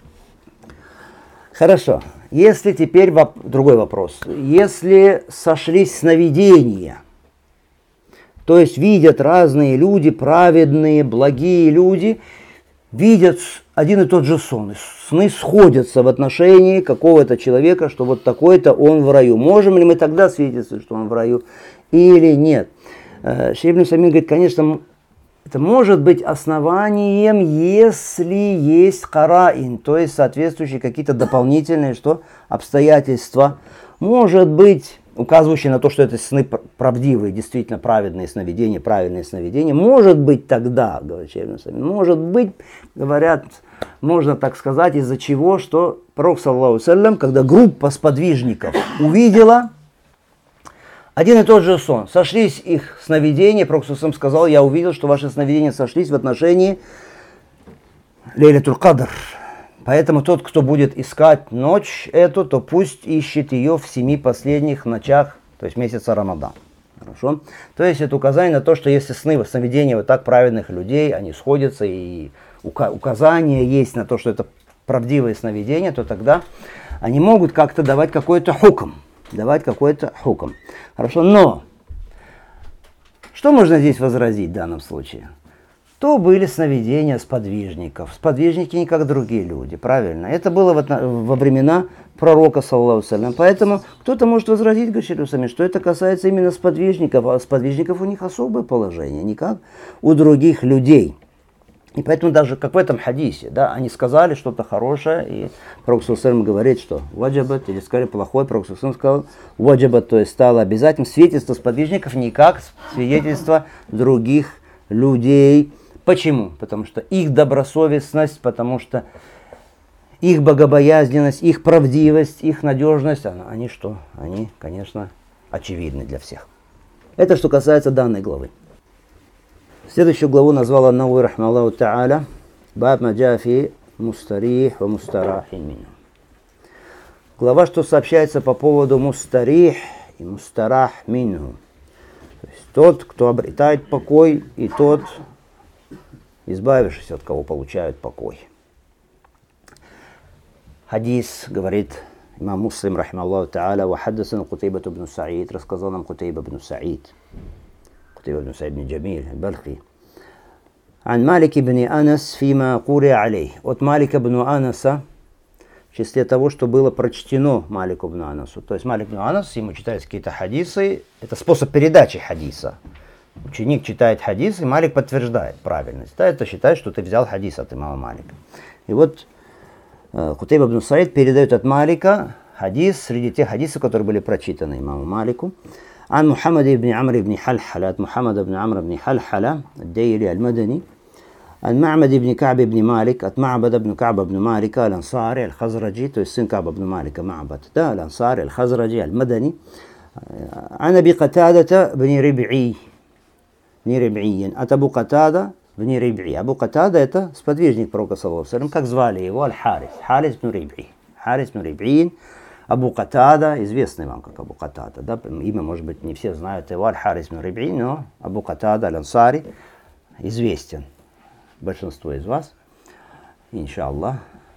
Хорошо. Если теперь воп- другой вопрос. Если сошлись сновидения, то есть видят разные люди, праведные, благие люди, видят один и тот же сон. Сны сходятся в отношении какого-то человека, что вот такой-то он в раю. Можем ли мы тогда свидетельствовать, что он в раю или нет? Шейх Ибн Усаймин говорит, конечно, это может быть основанием, если есть караин, то есть соответствующие какие-то дополнительные что, обстоятельства. Может быть, указывающие на то, что это сны правдивые, действительно праведные сновидения, правильные сновидения. Может быть тогда, говорит шейх Ибн Усаймин, может быть, говорят, можно так сказать, из-за чего, что пророк, саллаллаху алейхи ва саллям, когда группа сподвижников увидела один и тот же сон, сошлись их сновидения, пророк саллаллаху алейхи ва саллям сказал, я увидел, что ваши сновидения сошлись в отношении Лейлатуль Кадр. Поэтому тот, кто будет искать ночь эту, то пусть ищет ее в семи последних ночах, то есть месяца Рамадан. Хорошо? То есть это указание на то, что если сны, сновидения вот так праведных людей, они сходятся, и указание есть на то, что это правдивые сновидения, то тогда они могут как-то давать какой-то хукм. Давать какой-то хукм. Хорошо? Но что можно здесь возразить в данном случае? То были сновидения сподвижников. Сподвижники не как другие люди, правильно? Это было во времена пророка, саллаллаху алейхи ва саллям. Поэтому кто-то может возразить, говорит шейх Ибн Усаймин, что это касается именно сподвижников, а сподвижников у них особое положение, не как у других людей. И поэтому даже как в этом хадисе, да, они сказали что-то хорошее, и пророк саллаллаху алейхи ва саллям говорит, что ваджабат, или сказали плохое, пророк саллаллаху алейхи ва саллям сказал ваджабат, то есть стало обязательным свидетельство сподвижников не как свидетельство других людей. Почему? Потому что их добросовестность, потому что их богобоязненность, их правдивость, их надежность, они что? Они, конечно, очевидны для всех. Это что касается данной главы. Следующую главу назвал Ан-Навави рахимахуллаху та'аля «Баб маджафи мустарих ва мустарахин минху». Глава, что сообщается по поводу мустарих и мустарах минху. То есть тот, кто обретает покой, и тот, избавившись от кого получает покой. Хадис говорит имам Муслим рахимахуллаху та'аля «Ва хаддасана Кутайбату бну Саид», рассказал нам Кутайба бну Саид. Кутайба бну Саид бн Джамиль аль-Балхи. Ан Малик ибн Анас фима кури алей. От Малика бн Анаса, в числе того, что было прочтено Малику бн Анасу. То есть Малик бн Анас, ему читают какие-то хадисы. Это способ передачи хадиса. Ученик читает хадис, и Малик подтверждает правильность. Да, это считает, что ты взял хадис от имама Малика. И вот Кутайба бн Саид передает от Малика хадис среди тех хадисов, которые были прочитаны имаму Малику. Ан Мухаммад ибн Амр ибн Хальхаля, от Мухаммада ибн Амр ибн Хальхаля, ад-Дейли аль-Мадани. Ан Ма'бад ибн Ка'б ибн Малик, от Ма'бада ибн Ка'б ибн Малика, аль-Ансари, аль-Хазраджи, то есть сын Ка'ба ибн Малика, Ма'бад, да, аль-Ансари, аль-Хазраджи, аль-Мадани. Ан Аби Катадата ибн Риб'i, ибн Риб'ийин, от Абу Катада ибн Риб'i. Абу Катада это сподвижник пророка, саллаллаху алейхи ва саллям, как звали его, аль-Харис, Харис ибн Риб'i. Харис ибн Риб'ийин. Абу Катада, известный вам как Абу Катада, да? Имя, может быть, не все знают его, аль-Харис ибн Риб'i, но Абу Катада аль-Ансари известен большинству из вас, иншаллах,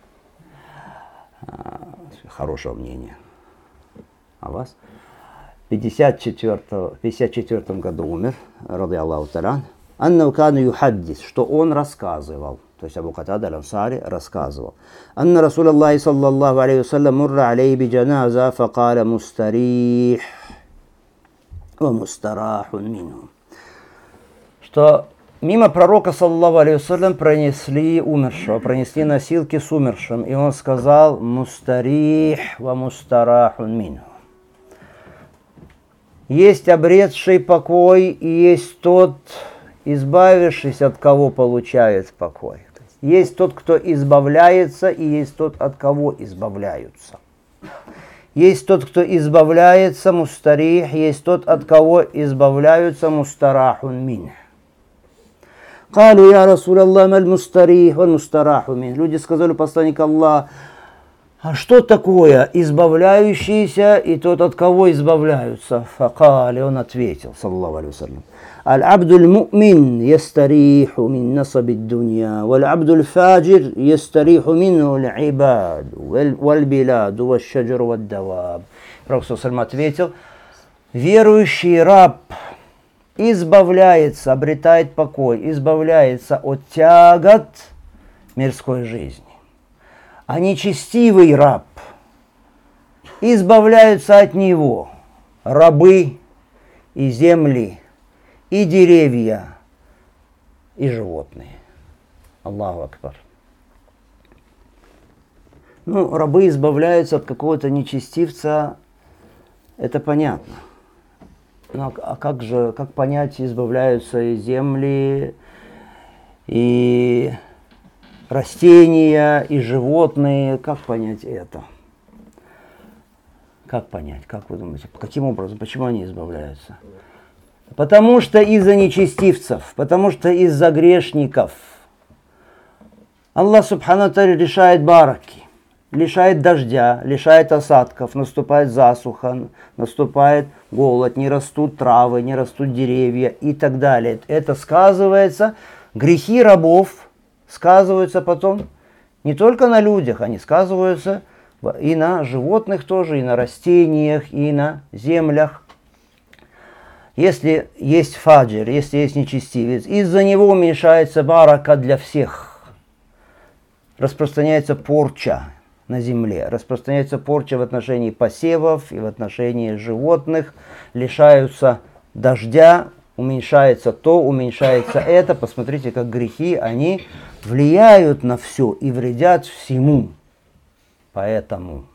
хорошего мнения о вас. В пятьдесят четвёртом году умер, ради Аллаху та'аля, анна кана юхаддис, что он рассказывал. То есть Абу Катада аль-Ансари рассказывал. Анна Расулаллахи саллаллаху алейхи вассалям мурра алейхи би джаназа, факаля мустарих ва мустарахун минху. Что мимо пророка саллаллаху алейхи вассалям пронесли умершего, пронесли носилки с умершим, и он сказал мустарих ва мустарахун минху. Есть обретший покой, и есть тот, избавившись от кого получает покой. Есть тот, кто избавляется, и есть тот, от кого избавляются. Есть тот, кто избавляется, мустарих, есть тот, от кого избавляются, мустарахун минх. Калу я Расулаллах маль мустарих валь мустараху минх. Люди сказали, посланник Аллаха, а что такое избавляющийся и тот, от кого избавляются? Факали, он ответил, саллаллаху алейхи вассалям. Аль-абдуль му'мин ястариху мин насабид дунья, валь-абдуль фаджир ястариху минху аль-ибад, валь-биладу, валь-шаджар, валь-даваб. Пророк саллаллаху ответил, верующий раб избавляется, обретает покой, избавляется от тягот мирской жизни. А нечестивый раб избавляются от него рабы и земли, и деревья, и животные. Аллаху акбар. Ну, рабы избавляются от какого-то нечестивца, это понятно. Ну, а как же, как понять, избавляются и земли, и растения, и животные, как понять это? Как понять, как вы думаете, каким образом, почему они избавляются? Потому что из-за нечестивцев, потому что из-за грешников. Аллах субхану тааля решает бараки, лишает дождя, лишает осадков, наступает засуха, наступает голод, не растут травы, не растут деревья и так далее. Это сказывается, грехи рабов сказываются потом не только на людях, они сказываются и на животных тоже, и на растениях, и на землях. Если есть фаджир, если есть нечестивец, из-за него уменьшается барака для всех. Распространяется порча на земле, распространяется порча в отношении посевов и в отношении животных, лишаются дождя, уменьшается то, уменьшается это. Посмотрите, как грехи, они влияют на все и вредят всему. Поэтому,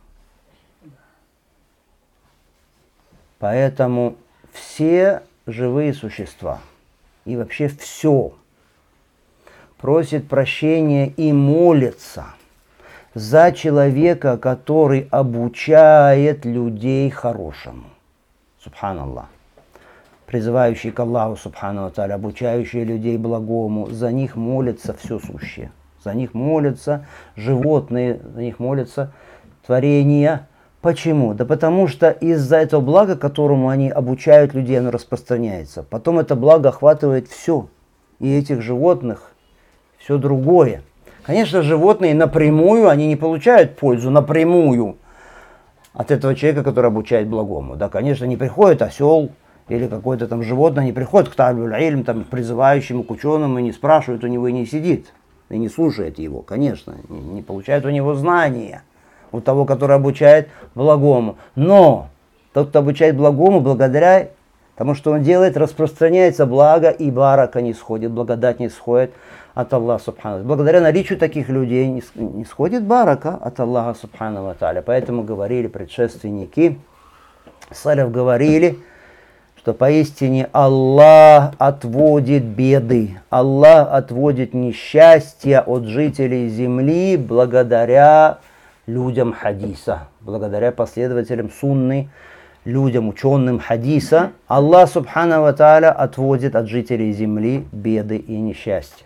поэтому все живые существа и вообще все просит прощения и молится за человека, который обучает людей хорошему. Субханаллах. Призывающий к Аллаху, субхану ва тааля, обучающий людей благому, за них молятся все сущее. За них молятся животные, за них молятся творения. Почему? Да потому что из-за этого блага, которому они обучают людей, оно распространяется. Потом это благо охватывает все. И этих животных, все другое. Конечно, животные напрямую, они не получают пользу напрямую от этого человека, который обучает благому. Да, конечно, не приходит осел или какое-то там животное, не приходит к талибуль ильм, там, призывающему к ученому, и не спрашивает у него, и не сидит, и не слушает его, конечно, не, не получает у него знания, у того, который обучает благому. Но тот, кто обучает благому, благодаря тому, что он делает, распространяется благо, и барака не сходит, благодать не сходит от Аллаха субхану. Благодаря наличию таких людей не, не сходит барака от Аллаха субхану ва тааля. Поэтому говорили предшественники, саляф говорили, что поистине Аллах отводит беды, Аллах отводит несчастья от жителей земли благодаря людям хадиса, благодаря последователям сунны, людям, ученым хадиса. Аллах субхану ва тааля отводит от жителей земли беды и несчастья.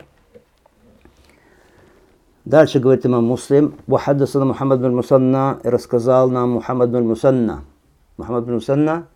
Дальше говорит имам Муслим: «Вахаддасана Мухаммад бин Мусанна», и рассказал нам Мухаммад бин Мусанна. Мухаммад бин Мусанна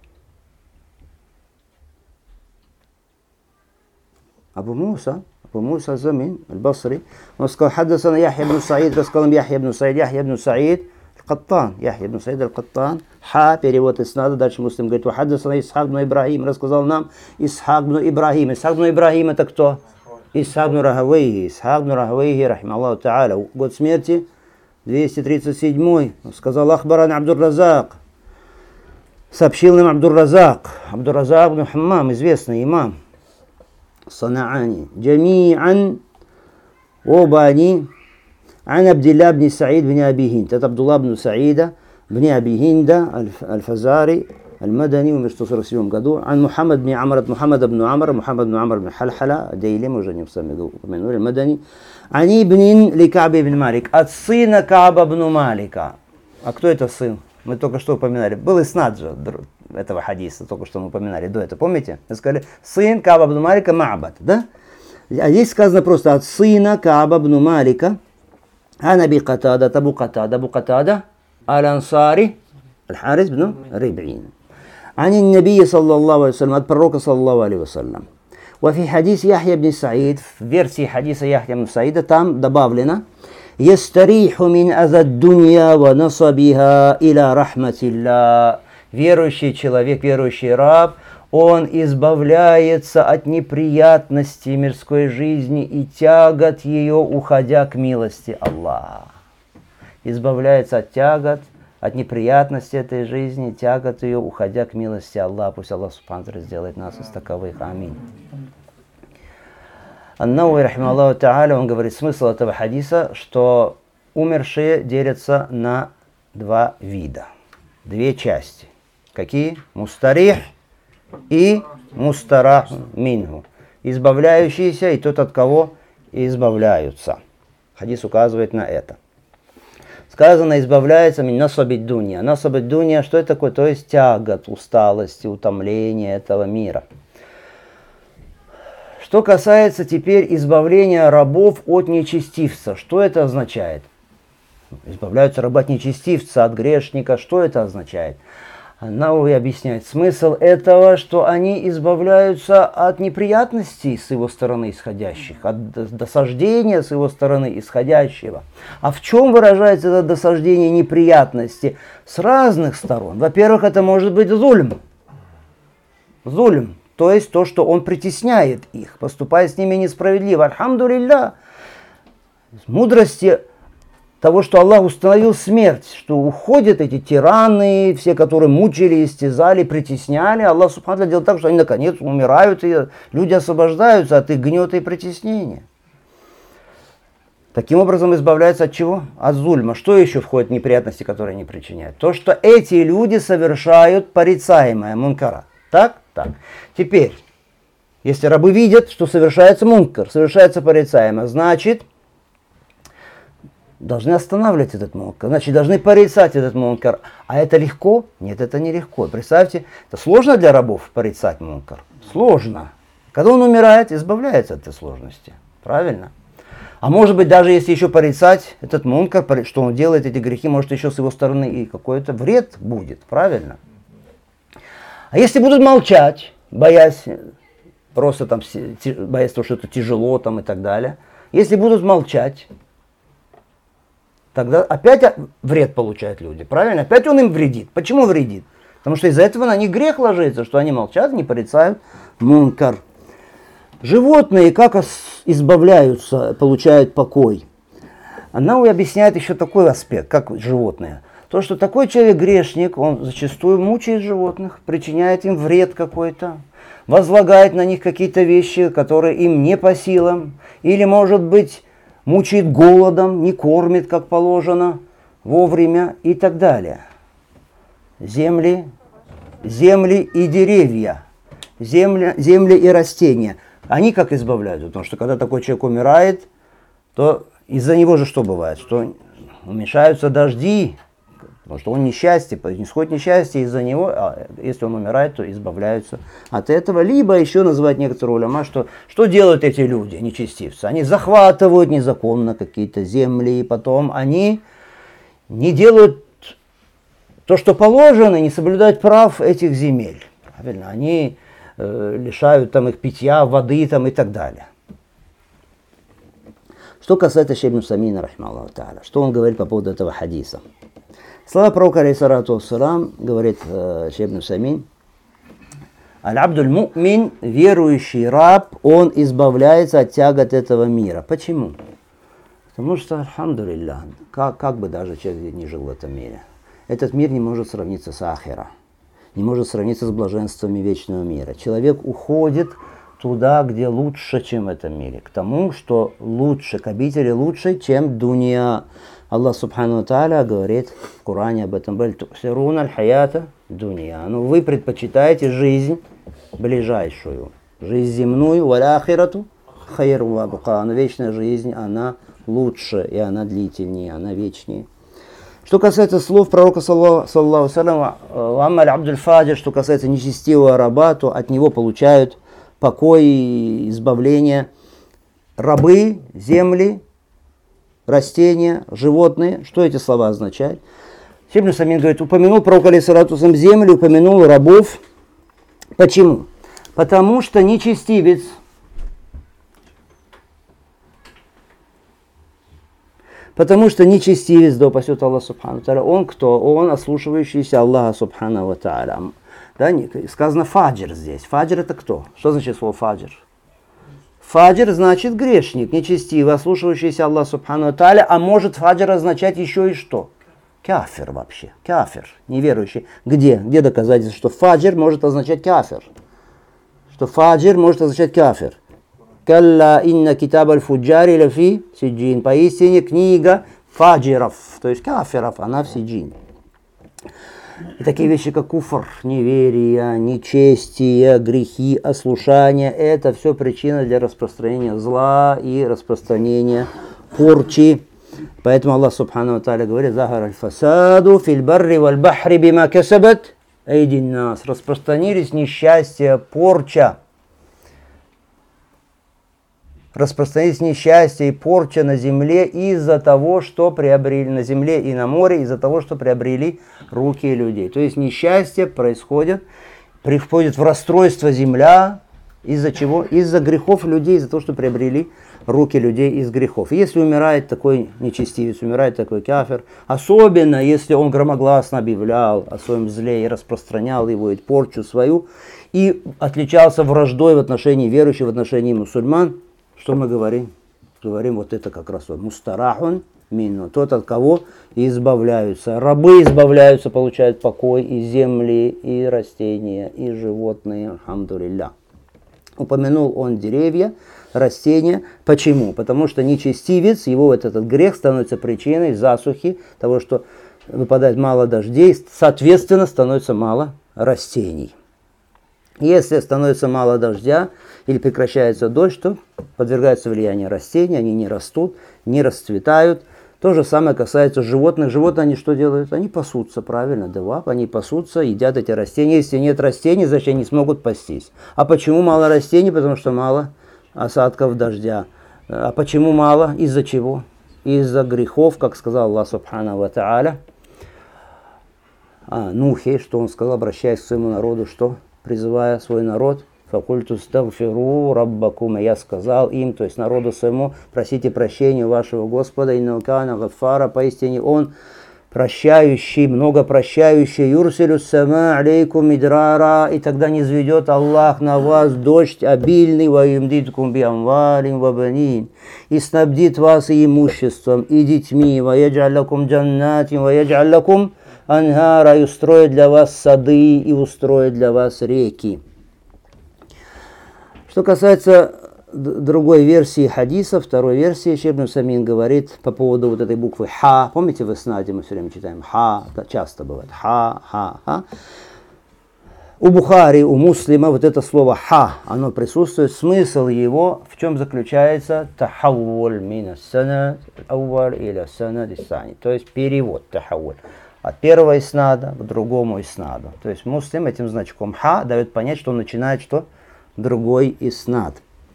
Абу Муса, Абу Муса Замин аль-Басри. Он сказал: «Хаддасана Яхья бин Саид», рассказал нам Яхья бин Саид, Яхья бин Саид аль-Каттан, Яхья бин Саид аль-Каттан. Ха, перевод иснада. Дальше Муслим говорит: «Вахаддасана Исхак бин Ибрахим», рассказал нам Исхак бин Ибрахим. Исхак бин Ибрахим — это кто? Исхак бин Рахавейхи. Исхак бин Рахавейхи, рахималлаху тааля. Год смерти двести тридцать седьмой. Сказал: «Ахбаран Абдур-Разак». Сообщил нам Абдур-Разак. Абдур-Разак бин Хаммам, известный имам Санаани. Джами'ан, оба они, ан Абдилла бин Саид бин Аби Хинд. Это Абдулла бин Саида бин Аби Хинда аль-Фазари المدني умер в сто сорок седьмом году. Ан Мухаммад бин Амр, от Мухаммада бин Амр, Мухаммад бин Амр бин Хальхала, Дейли, мы уже не сами упомянули, Мадани. Ани ибн ли Кааб ибн Малик, от сына Кааба бин Малика. А кто это сын? Мы только что упоминали. Был иснад же этого хадиса, только что мы упоминали до этого, помните? Мы сказали, сын Кааба бин Малика Ма'бад, да? А здесь сказано просто от сына Кааба бин Малика. Ан Аби Катада, Абу Катада, Абу Катада, аль-Ансари, аль-Харис бин Риб'ин. عن النبي صلى الله عليه وسلم، от пророка صلى الله عليه وسلم. وفي حديث يحيى بن سعيد، в версии хадиса Яхья бин Саида там добавлено: يستريح من أذى الدنيا ونصبها إلى رحمة الله. Верующий человек, верующий раб, он избавляется от неприятностей мирской жизни и тягот ее, уходя к милости Аллаха. Избавляется от тягот, от неприятностей этой жизни, тягот ее, уходя к милости Аллаха. Пусть Аллах субхану ва тааля сделает нас из таковых. Аминь. Ан-Навави рахимахуллаху тааля, он говорит, смысл этого хадиса, что умершие делятся на два вида, две части. Какие? Мустарих и мустарах мингу. Избавляющиеся и тот, от кого избавляются. Хадис указывает на это. Сказано, избавляется мин насабид дунья. Насабид дунья, что это такое? То есть тягот, усталости, утомления этого мира. Что касается теперь избавления рабов от нечестивца, что это означает? Избавляются рабы от нечестивца, от грешника, что это означает? Ан-Навави объясняет, смысл этого, что они избавляются от неприятностей с его стороны исходящих, от досаждения с его стороны исходящего. А в чем выражается это досаждение неприятности? С разных сторон. Во-первых, это может быть зульм. Зульм, то есть то, что он притесняет их, поступая с ними несправедливо. Альхамдулилля, мудрости того, что Аллах установил смерть, что уходят эти тираны, все, которые мучили, истязали, притесняли. Аллах субхану ва тааля делает так, что они наконец умирают, и люди освобождаются от их гнета и притеснения. Таким образом избавляются от чего? От зульма. Что еще входит в неприятности, которые они причиняют? То, что эти люди совершают порицаемое, мункара. Так? Так. Теперь, Если рабы видят, что совершается мункар, совершается порицаемо, значит, должны останавливать этот мункар, значит, должны порицать этот мункар. А это легко? Нет, это не легко. Представьте, это сложно для рабов порицать мункар? Сложно. Когда он умирает, избавляется от этой сложности. Правильно? А может быть, даже если еще порицать этот мункар, что он делает эти грехи, может еще с его стороны и какой-то вред будет. Правильно? А если будут молчать, боясь, просто там, боясь того, что это тяжело там и так далее, если будут молчать, тогда опять вред получают люди. Правильно? Опять он им вредит. Почему вредит? Потому что из-за этого на них грех ложится, что они молчат, не порицают мункар. Животные как избавляются, получают покой? Она объясняет еще такой аспект, как животные. То, что такой человек грешник, он зачастую мучает животных, причиняет им вред какой-то, возлагает на них какие-то вещи, которые им не по силам, или, может быть, мучает голодом, не кормит, как положено, вовремя и так далее. Земли, земли и деревья, земля, земли и растения. Они как избавляются? Потому что когда такой человек умирает, то из-за него же что бывает? Что уменьшаются дожди, потому что он несчастье, происходит несчастье из-за него, а если он умирает, то избавляются от этого. Либо еще называть некоторые уляма, что, что делают эти люди, нечестивцы? Они захватывают незаконно какие-то земли, и потом они не делают то, что положено, не соблюдают прав этих земель. Правильно? Они э, лишают там их питья, воды там, и так далее. Что касается Шейх ибн Усаймина, рахимахуллаху тааля, что он говорит по поводу этого хадиса? Слова пророка, алейхиссалату вассалам, говорит э, Шейх ибн Усаймин, аль-абдуль му'мин, верующий раб, он избавляется от тягот этого мира. Почему? Потому что, альхамдулиллах, как, как бы даже человек не жил в этом мире, этот мир не может сравниться с ахира, не может сравниться с блаженствами вечного мира. Человек уходит туда, где лучше, чем в этом мире, к тому, что лучше, к обители лучше, чем дунья. Аллах субхану тааля говорит в Коране об этом: «Баль тусируна аль-хаята дунья». Ну, вы предпочитаете жизнь ближайшую, жизнь земную, валь ахирату хайру ва абқа. Но вечная жизнь, она лучше, и она длительнее, она вечнее. Что касается слов пророка, саллаллаху алейхи вассалям, «Аммаль абдуль фаджир», что касается нечестивого раба, то от него получают покой и избавление рабы, земли, растения, животные. Что эти слова означают? Шейх ибн Усаймин говорит, упомянул пророк, алейхиссалату вассалям, землю, упомянул рабов. Почему? Потому что нечестивец, потому что нечестивец, да упасет Аллах субхану тааля, он кто? Он ослушивающийся Аллаха субхану тааля. Да, сказано фаджир здесь. Фаджир это кто? Что значит слово фаджир? Фаджир значит грешник, нечестивый, ослушивающийся Аллаха субхану тааля, а может фаджир означать еще и что? Кафир вообще, кафир, неверующий. Где? Где доказательство, что фаджир может означать кафир? Что фаджир может означать кафир? Калла инна китаб аль-фуджари лафи сиджин. Поистине книга фаджиров, то есть кафиров, она в сиджин. И такие вещи, как куфр, неверие, нечестие, грехи, ослушание, это все причина для распространения зла и распространения порчи. Поэтому Аллах субхану тааля говорит: «Захар аль-фасаду фил барри валь бахри бима касабат айдин нас». Распространились несчастья, порча. Распространились несчастье и порча на земле из-за того, что приобрели на земле и на море, из-за того, что приобрели руки людей. То есть несчастье происходит, приходит в расстройство земля, из-за чего? Из-за грехов людей, из-за того, что приобрели руки людей из грехов. И если умирает такой нечестивец, умирает такой кафир, особенно если он громогласно объявлял о своем зле и распространял его и порчу свою, и отличался враждой в отношении верующих, в отношении мусульман, что мы говорим? Говорим, вот это как раз вот мустарахун минну, тот, от кого избавляются. Рабы избавляются, получают покой, и земли, и растения, и животные, альхамдулилля. Упомянул он деревья, растения. Почему? Потому что нечестивец, его вот этот грех становится причиной засухи, того, что выпадает мало дождей, соответственно, становится мало растений. Если становится мало дождя или прекращается дождь, то подвергаются влиянию растений, они не растут, не расцветают. То же самое касается животных. Животные, они что делают? Они пасутся, правильно, девап, они пасутся, едят эти растения. Если нет растений, значит они смогут пастись. А почему мало растений? Потому что мало осадков дождя. А почему мало? Из-за чего? Из-за грехов, как сказал Аллах Субхану ва Тааля. А, Нухе, что он сказал, обращаясь к своему народу, что? Призывая свой народ. Факульту стагфиру раббакум. Я сказал им, то есть народу своему, просите прощения у вашего Господа, инна кана гаффара, поистине он прощающий, много прощающий, юрсилю сама алейкум идрара, и тогда не низведет Аллах на вас дождь обильный, ва юмдиткум би амвалин ва банин, и снабдит вас и имуществом, и детьми, ва яджаллакум джаннатин, ва яджаллакум анхара, и устроит для вас сады, и устроит для вас реки. Что касается другой версии хадиса, второй версии, Шейх ибн Усаймин говорит по поводу вот этой буквы ха. Помните, в иснаде мы все время читаем ха, это часто бывает ха, ха, ха. У Бухари, у Муслима вот это слово ха, оно присутствует. Смысл его в чем заключается? Тахаввуль мина санад ауваль иля санад исани. То есть перевод тахаввуль от первого иснада к другому иснаду. То есть Муслим этим значком ха дает понять, что он начинает что? Другой иснад.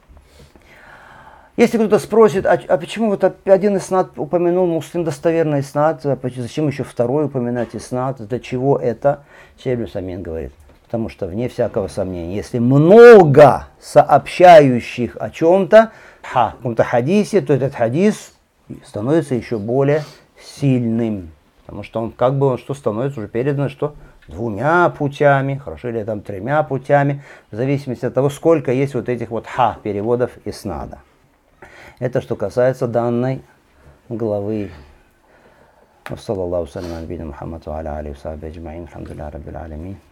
Если кто-то спросит, а, а почему вот один иснад упомянул Муслим достоверный иснад, а зачем еще второй упоминать иснад, для чего это? Шейх ибн Усаймин говорит, потому что вне всякого сомнения, если много сообщающих о чем-то, ха, в каком-то хадисе, то этот хадис становится еще более сильным, потому что он как бы он что становится уже передано, что двумя путями, хорошо, или там тремя путями, в зависимости от того, сколько есть вот этих вот ха переводов иснада. Это что касается данной главы. Саллаллаху салям алейкум Мухаммаду аля алейхи ва сахбихи аджмаин. Алхамдулиллахи раббил алямин.